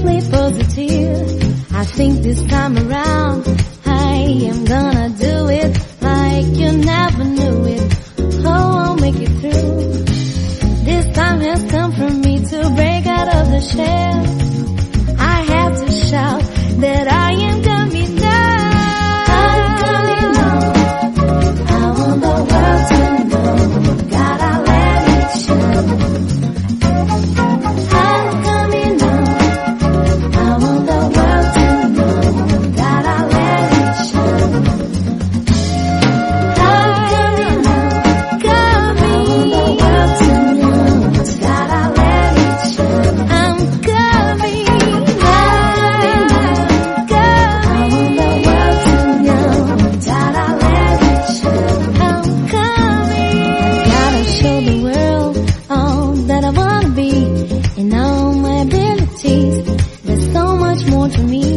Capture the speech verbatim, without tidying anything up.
simply positive. I think this time around I am gonna do it like you never knew it. Oh, I'll make it through. This time has come for me to break out of the shell. I have to shout that I am coming now. I'm coming now. I want the world to know. Gotta let it show. I'm coming now. I want the world to know. Gotta let it show. I'm coming now. Coming. I want the world to know. Gotta let it show. I'm coming. To me.